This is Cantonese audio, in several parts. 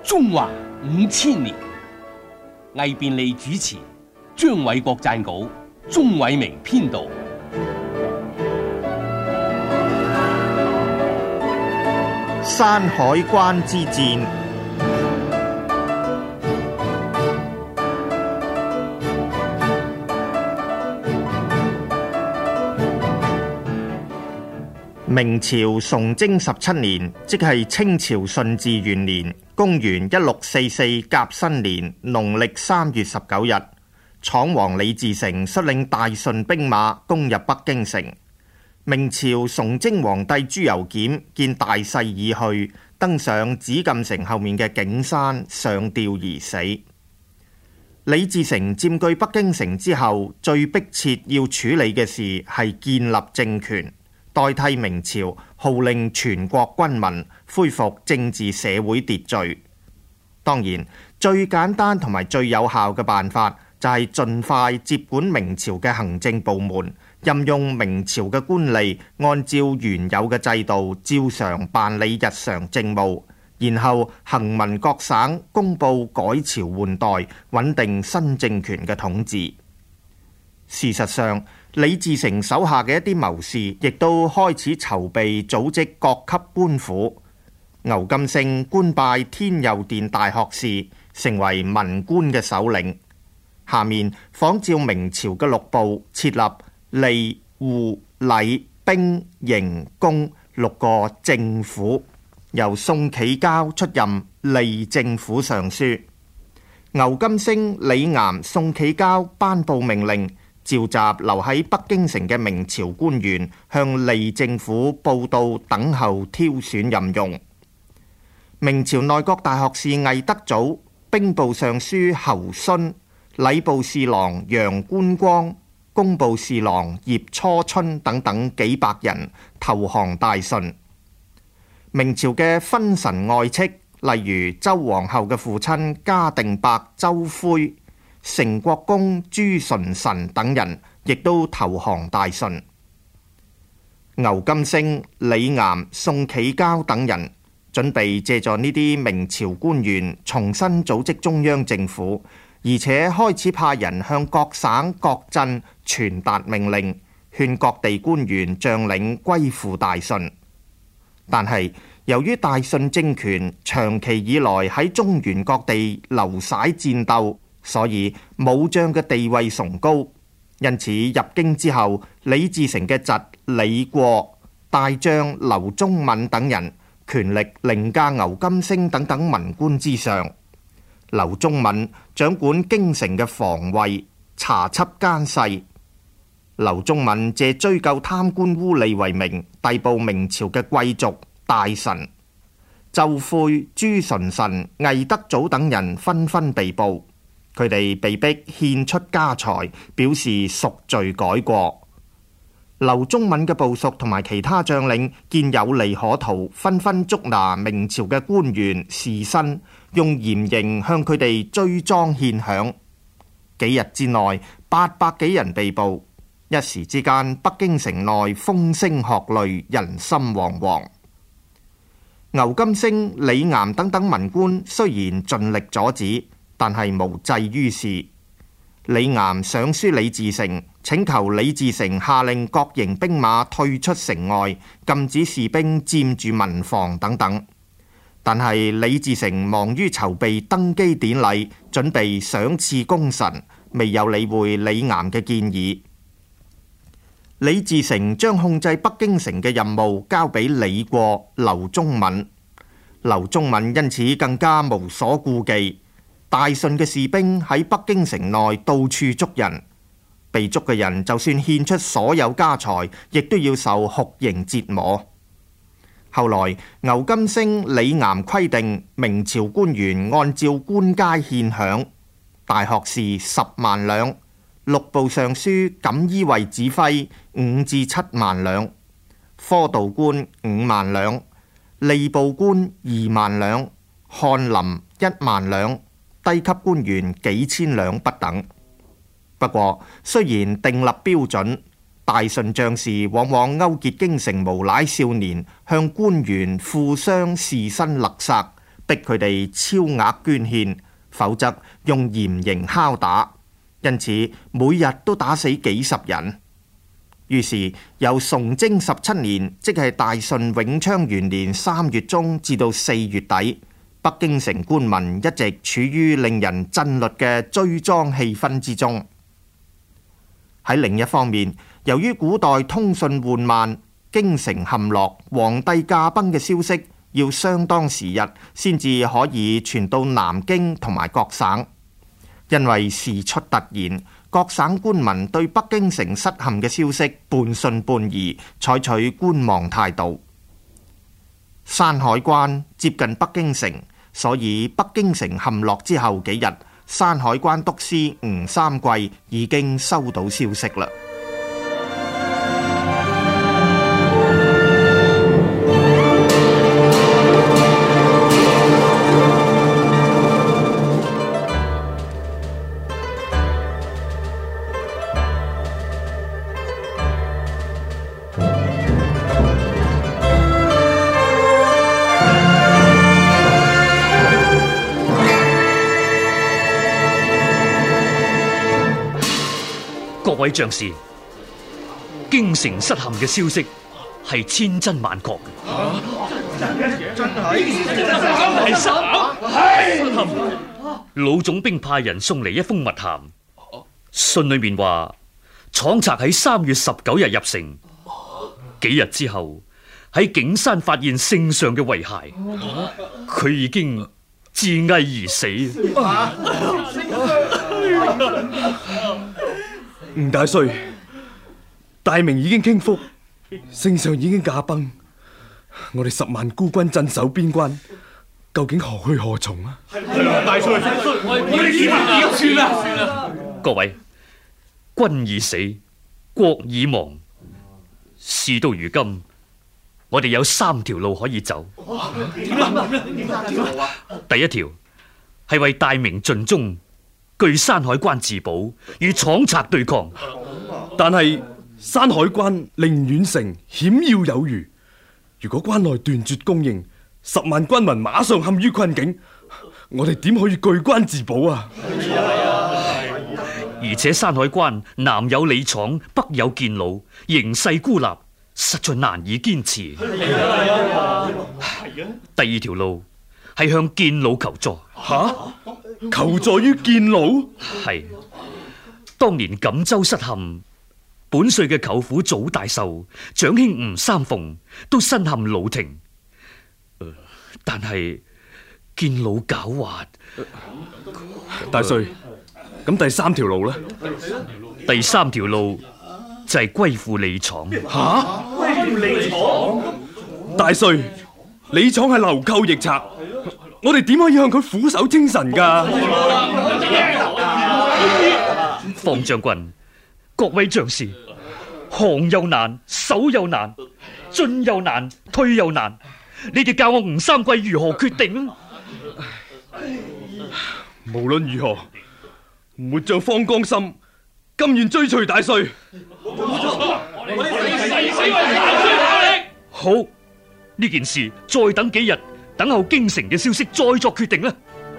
中華5000年，魏便利主持，張偉國撰稿，鍾偉明編導。 山海關之戰。明朝崇禎17年，即係清朝順治元年，公元1644甲申年農曆3月19日，闖王李自成率領大順兵馬攻入北京城。明朝崇禎皇帝朱由檢見大勢已去，登上紫禁城後面嘅景山上吊而死。李自成佔據北京城之後，最迫切要處理嘅事係建立政權，代替明朝號令全國軍民恢復政治社會秩序。當然，最簡單同埋最有效嘅辦法就係盡快接管明朝嘅行政部門，任用明朝嘅官吏，按照原有嘅制度照常辦理日常政務，然後行文各省公佈改朝換代，穩定新政權嘅統治。事實上，李自成手下嘅一啲謀士亦都開始籌備組織各級官府。牛金星官拜天佑殿大學士，成為文官嘅首領。下面仿照明朝嘅六部，設立吏、戶、禮、兵、刑、工6個政府，由宋企交出任吏政府尚書。牛金星、李岩、宋企交頒布命令，召集留喺北京城嘅明朝官員，向吏政府報到，等候挑選任用。明朝內閣大學士魏德祖、兵部尚書侯恂、禮部侍郎楊觀光、工部侍郎葉初春等等幾百人投降大順。明朝嘅勳臣外戚，例如周皇后嘅父親嘉定伯周恢、成國公朱純臣等人，亦都投降大順。牛金星、李岩、宋企交等人準備借助呢啲明朝官員重新組織中央政府，而且開始派人向各省各鎮傳達命令，勸各地官員將領歸附大順。但係由於大順政權長期以來喺中原各地流徙戰鬥，所以武將嘅地位崇高，因此入京之後，李自成嘅侄李過、大將劉宗敏等人權力凌駕牛金星等等文官之上。劉宗敏掌管京城嘅防衛、查緝奸細。劉宗敏借追究貪官污吏為名，逮捕明朝嘅貴族大臣。周恢、朱純臣、魏德祖等人紛紛被捕，佢哋被逼獻出家財，表示贖罪改過。劉宗敏嘅部屬同埋其他將領見有利可圖，紛紛捉拿明朝嘅官員士紳，用嚴刑向佢哋追贓獻餉。幾日之內，800幾人被捕。一時之間，北京城內風聲鶴唳，人心惶惶。牛金星、李岩等等文官雖然盡力阻止，但係無濟於事。李岩上書李自成，請求李自成下令各營兵馬退出城外，禁止士兵佔住民房等等。但係李自成忙於籌備登基典禮，準備賞賜功臣，未有理會李岩嘅建議。李自成將控制北京城嘅任務交俾李過、劉宗敏。劉宗敏因此更加無所顧忌。大順嘅士兵喺北京城內到處捉人，被捉嘅人就算獻出所有家財，亦都要受酷刑折磨。後來牛金星、李岩規定，明朝官員按照官階獻餉，大學士10萬兩，六部尚書錦衣衛指揮5至7萬兩，科道官5萬兩，吏部官2萬兩，翰林1萬兩，低級官員幾千兩不等。不過雖然訂立標準，大順將士往往勾結京城無賴少年，向官員富商士紳勒殺， 逼佢哋超額捐獻，否則用嚴刑拷打。因此每日都打死幾十人。於是由崇禎17年，即係大順永昌元年3月中至到4月底，北京城官民一直處於令人震慄嘅追贓氣氛之中。喺另一方面，由於古代通訊緩慢，京城陷落、皇帝駕崩嘅消息要相當時日先至可以傳到南京同埋各省。因為事出突然，各省官民對北京城失陷嘅消息半信半疑，採取觀望態度。山海關接近北京城，所以北京城陷落之後幾日，山海關督司吳三桂已經收到消息啦。 各位將士，京城失陷嘅消息係千真萬確嘅。 真係失陷。老總兵派人送嚟一封密函，信裏面話闖賊喺3月19日入城，幾日之後喺景山發現聖上嘅遺骸，佢已經自縊而死。 吳大帥，大明已經傾覆，聖上已經駕崩，我哋10萬孤軍鎮守邊關，究竟何去何從啊？ 大帥，我哋點算啊？各位，君已死，國已亡，事到如今，我哋有3條路可以走。第一條係為大明盡忠，據山海關自保，與闖賊對抗。 但係山海關離遠城，險要有餘。如果關內斷絕供應，10萬軍民馬上陷於困境，我哋點可以據關自保啊？ 而且山海關南有李闖，北有建老，形勢孤立，實在難以堅持。第二條路係向建老求助。 吓？求助於建老？ 係，當年錦州失陷，本帥嘅舅父祖大壽、長兄吳三鳳都身陷老庭，但係建老狡猾。 大帥，咁第3條路呢？ 第3條路就係歸附李闖。 吓？歸附李闖？大帥，李闖係流寇逆賊，我哋點可以向佢俯首稱臣噶？ 方將軍，各位將士，降又難，守又難，進又難，退又難，你哋教我吳三桂如何決定？ 無論如何，末將方剛心，甘願追隨大帥。 好，呢件事再等幾日，等候京城嘅消息再作決定啦。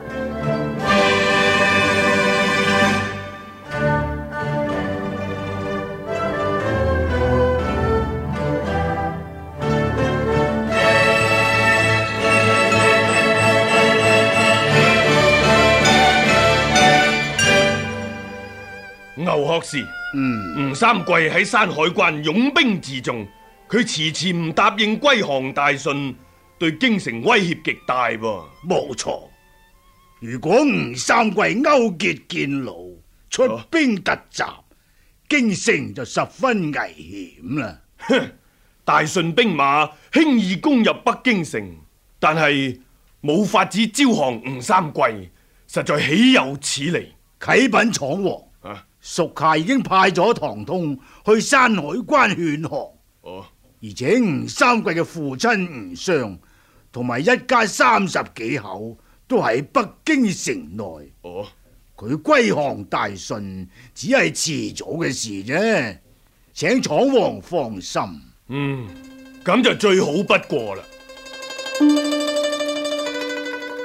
牛學士，吳三桂喺山海關擁兵自重，佢遲遲唔答應歸降大順，對京城威脅極大噃。 冇錯，如果吳三桂勾結建老，出兵突襲，京城就十分危險啦。 哼，大順兵馬輕易攻入北京城，但係冇法子招降吳三桂，實在豈有此理！ 啟稟闖王，屬下已經派咗唐通去山海關勸降。而且吳三桂嘅父親吳襄同埋一家30幾口都喺北京城內。佢歸降大順只係遲早嘅事啫，請闖王放心。 咁就最好不過啦。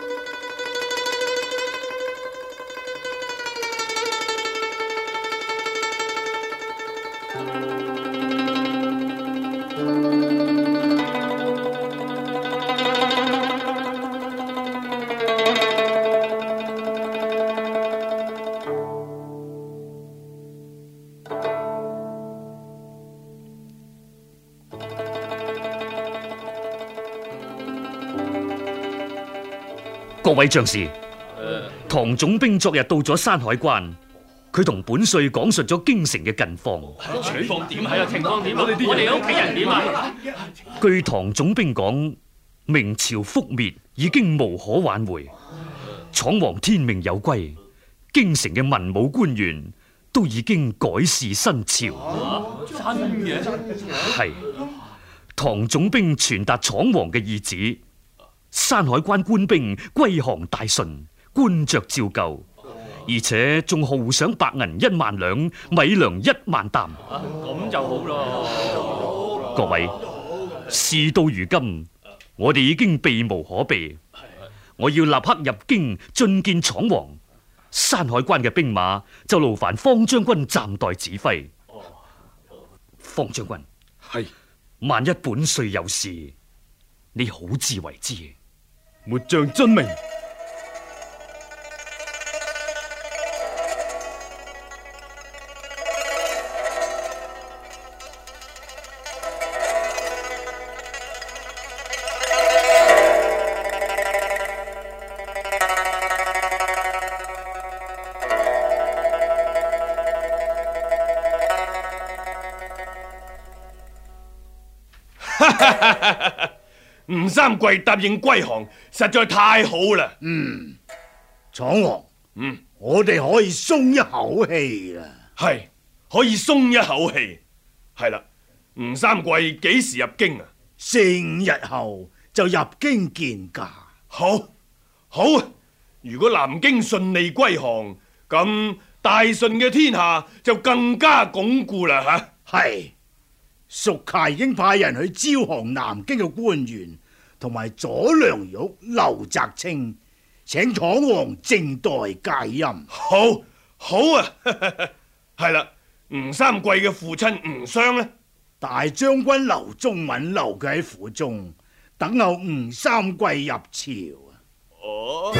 各位將士，唐總兵昨日到咗山海關，佢同本帥講述咗京城嘅近況。 情況點啊？情況點啊？我哋屋企人點啊？ 據唐總兵講，明朝覆滅已經無可挽回，闖王天命有歸，京城嘅文武官員都已經改侍新朝。 真嘅？ 係唐總兵傳達闖王嘅意旨，山海關官兵歸降大順，官爵照舊，而且仲豪賞白銀1萬兩，米糧1萬擔。 咁就好咯。 各位，事到如今，我哋已經避無可避，我要立刻入京進見闖王。山海關嘅兵馬就勞煩方將軍暫代指揮。方將軍， 係， 萬一本帥有事，你好自為之。 末將遵命。 吳三桂答應歸降，實在太好啦。 闖王，我哋可以鬆一口氣啦。 係，可以鬆一口氣。係啦，吳三桂幾時入京啊 ？4、5日後就入京見駕。 好，好。如果南京順利歸降，咁大順嘅天下就更加鞏固啦吓。 係，屬下已經派人去招降南京嘅官員，同埋左良玉、劉澤清，請闖王靜待戒音。 好，好啊。係啦，吳三桂嘅父親吳襄呢？ 大將軍劉宗敏留佢喺府中，等候吳三桂入朝啊。 哦。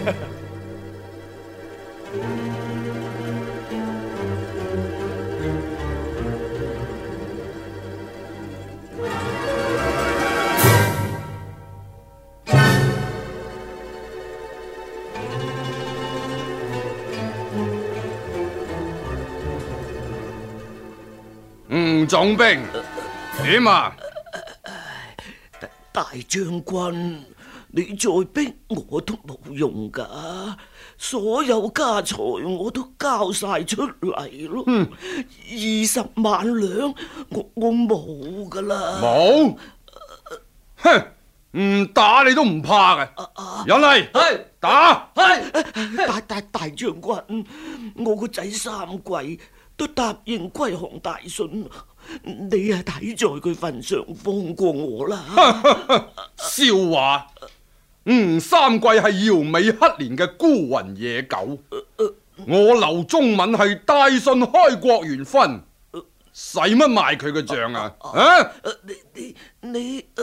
吳總兵點啊？ 大將軍，你再逼我都冇用噶，所有家財我都交晒出嚟咯。20萬兩，我冇噶啦。 冇？哼！唔打你都唔怕嘅。入嚟，係打。 係大將軍，我個仔三桂都答應歸降大順，你係睇在佢份上放過我啦。 笑話！吳三桂係搖尾乞憐嘅孤魂野狗，我劉宗敏係大順開國元勳，使乜賣佢個賬啊？ 你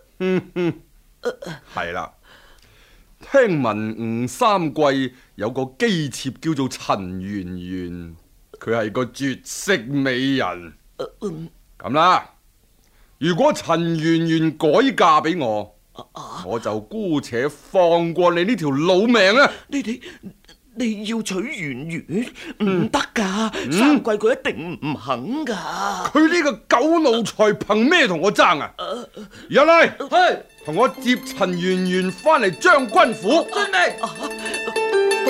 係啦，聽聞吳三桂有個姬妾叫做陳圓圓，佢係個絕色美人。咁啦，如果陳圓圓改嫁俾我，我就姑且放過你呢條老命啊！ 你要娶圓圓唔得噶，三桂佢一定唔肯噶。 佢呢個狗奴才憑咩同我爭啊？入嚟，同我接陳圓圓翻嚟將軍府。遵命。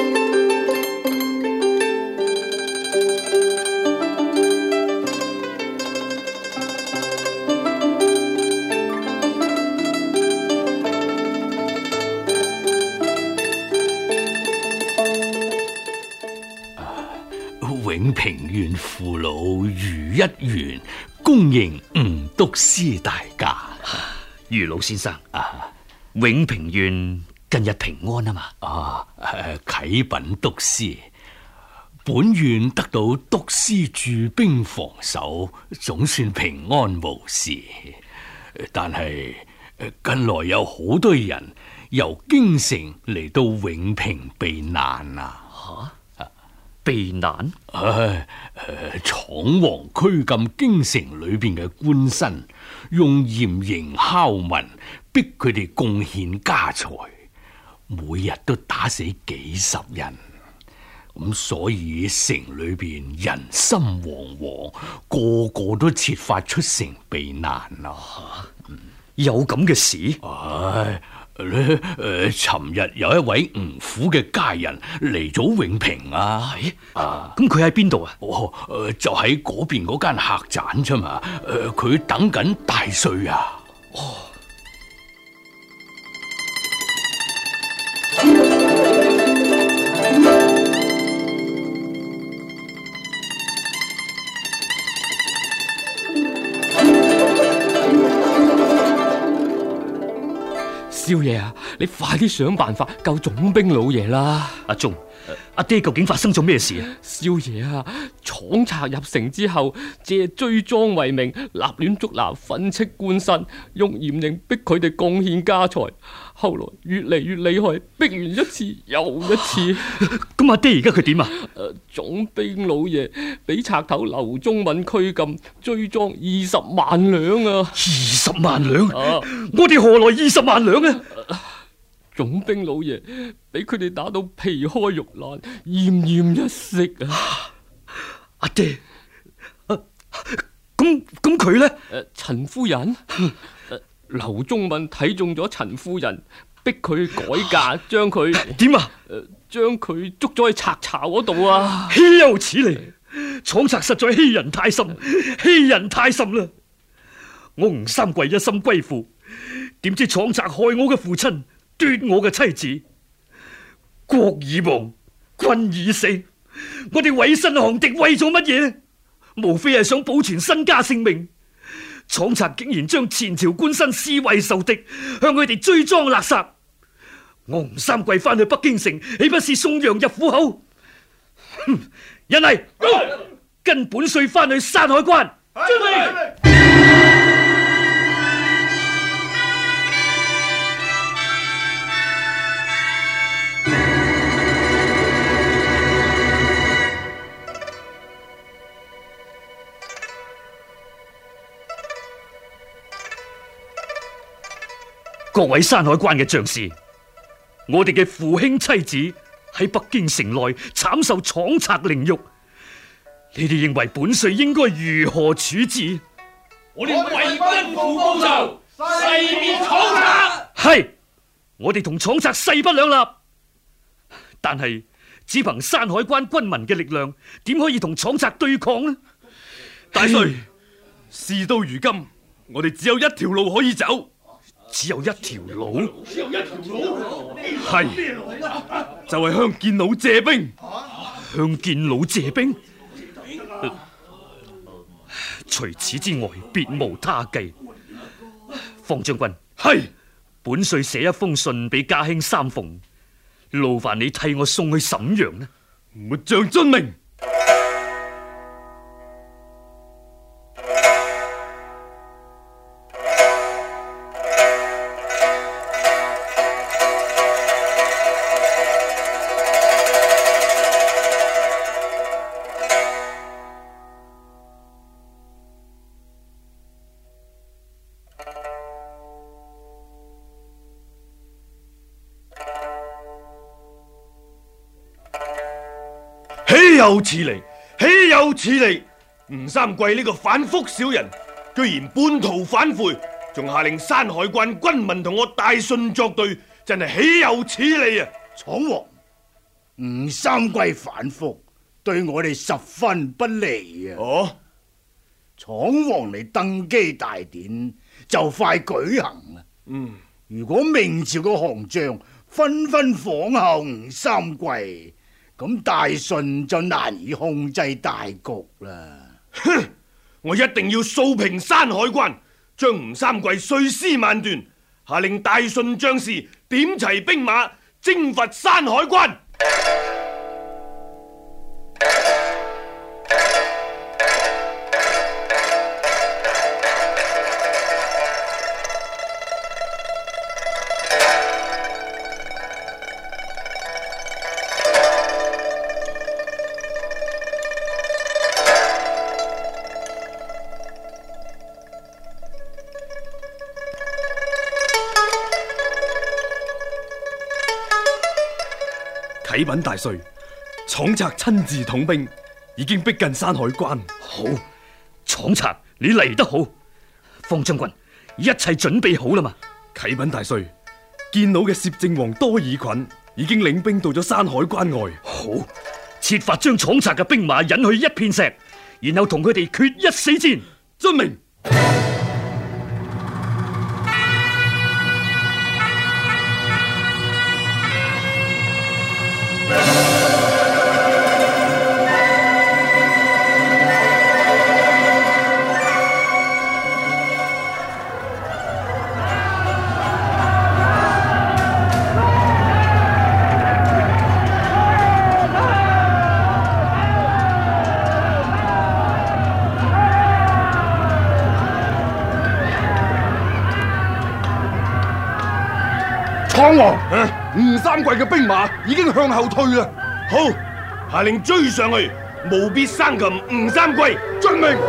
永平縣父老余一元恭迎吳督師大駕。 余老先生永平縣近日平安啊嘛？ 啟稟督師，本縣得到督師駐兵防守，總算平安無事。但係近來有好多人由京城嚟到永平避難啊！ 避難？ 闖王拘禁京城裏邊嘅官紳，用嚴刑拷問，逼佢哋貢獻家財。 每日都打死幾十人，咁所以城裏邊人心惶惶，個個都設法出城避難啊！ 有咁嘅事？ 唉，尋日有一位吳府嘅家人嚟咗永平啊！ 咁佢喺邊度啊？ 就喺嗰邊嗰間客棧啫嘛。佢等緊大帥啊！ 少爺啊，你快啲想辦法救總兵老爺啦！ 阿忠，阿爹究竟發生咗咩事啊？ 少爺啊，闖賊入城之後，借追贓為名，立亂捉拿訓斥官紳，用嚴刑逼佢哋貢獻家財，後來越嚟越厲害，逼完一次又一次。 咁阿爹而家佢點啊？ 總兵老爺俾賊頭劉宗敏拘禁，追贓20萬兩啊 ！20萬兩？我哋何來20萬兩啊？ 總兵老爺俾佢哋打到皮開肉爛，奄奄一息啊！ 阿爹，咁佢呢？ 陳夫人，劉宗敏睇中咗陳夫人，逼佢改嫁，將佢點啊？ 將佢捉咗去賊巢嗰度啊！ 豈有此理！闖賊實在欺人太甚，欺人太甚啦！我吳三桂一心歸附，點知闖賊害我嘅父親，奪我嘅妻子。國已亡，君已死，我哋委身降敵為咗乜嘢呢？無非係想保存身家性命。闖賊竟然將前朝官紳視為仇敵，向佢哋追贓勒殺。我吳三桂翻去北京城，豈不是送羊入虎口？人嚟，跟本帥翻去山海關。各位山海關嘅將士，我哋嘅父兄妻子喺北京城內慘受闖賊凌辱，你哋認為本帥應該如何處置？ 我哋為君父報仇，誓滅闖賊。 係，我哋同闖賊勢不兩立，但係只憑山海關軍民嘅力量，點可以同闖賊對抗呢？ 大帥，事到如今，我哋只有一條路可以走。 只有一條路， 係就係向建老借兵。 向建老借兵，除此之外，別無他計。方將軍， 係本帥寫一封信俾家兄三鳳，勞煩你替我送去瀋陽呢？ 末將遵命。 豈有此理！豈有此理！吳三桂呢個反覆小人，居然半途反悔，仲下令山海關軍民同我大順作對，真係豈有此理啊！ 闖王，吳三桂反覆，對我哋十分不利啊！ 哦， 闖王嚟登基大典就快舉行啦。如果明朝嘅降將紛紛仿效吳三桂，咁大順就難以控制大局啦。 哼！我一定要掃平山海關，將吳三桂碎屍萬段，下令大順將士點齊兵馬，征伐山海關。 啟稟大帥，闖賊親自統兵，已經逼近山海關。 好，闖賊你嚟得好，方將軍一切準備好啦嘛？ 啟稟大帥，見到嘅攝政王多爾袞已經領兵到咗山海關外。 好，設法將闖賊嘅兵馬引去一片石，然後同佢哋決一死戰。 遵命。 闖王，吳三桂嘅兵馬已經向後退啦。好，下令追上去，務必生擒吳三桂。遵命。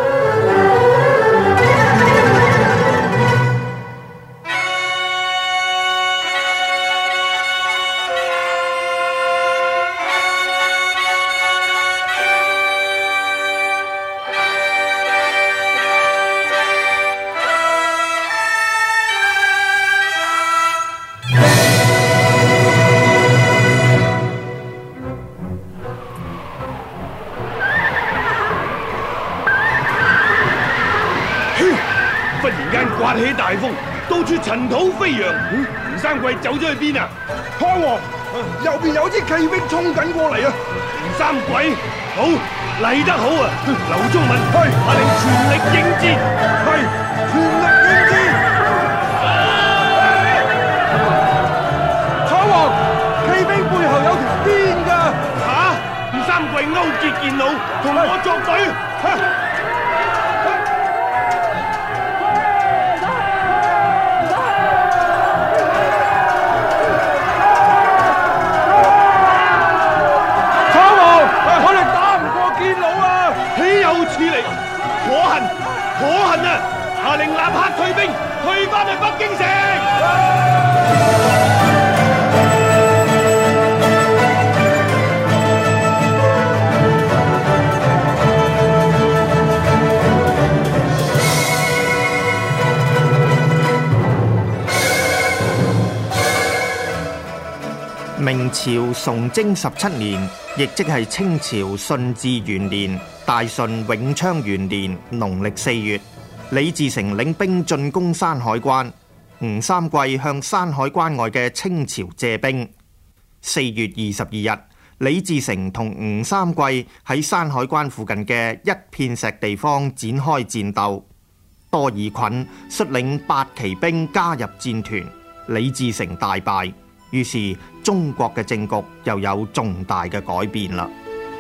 刮起大風，到處塵土飛揚。吳三桂走咗去邊啊？湯王，右邊有支騎兵衝緊過嚟啊！吳三桂，好嚟得好啊！劉宗敏，下令全力應戰。係，全力應戰。楚王，騎兵背後有條鞭㗎。吓！吳三桂勾結劍佬，同我作對。可恨啊！下令立刻退兵，退翻去北京城。 明朝崇祯17年，亦即係清朝順治元年大順永昌元年農曆4月，李自成領兵進攻山海關，吳三桂向山海關外嘅清朝借兵。4月22日，李自成同吳三桂喺山海關附近嘅一片石地方展開戰鬥，多爾袞率領8旗兵加入戰團，李自成大敗。於是中國嘅政局又有重大嘅改變啦。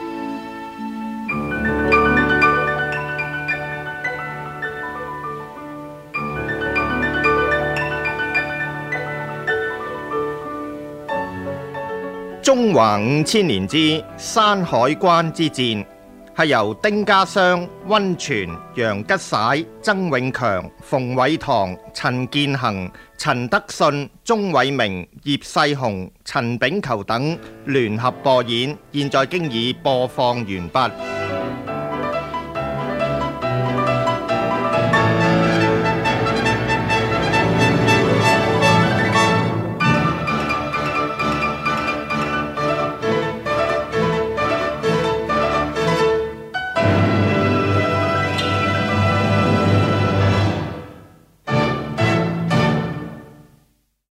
中華5000年之山海關之戰，係由丁家襄、溫泉、楊吉璽、曾永強、馮偉堂、陳建恒、陳德信、鍾偉明、葉世雄、陳炳求等聯合播演，現在經已播放完畢。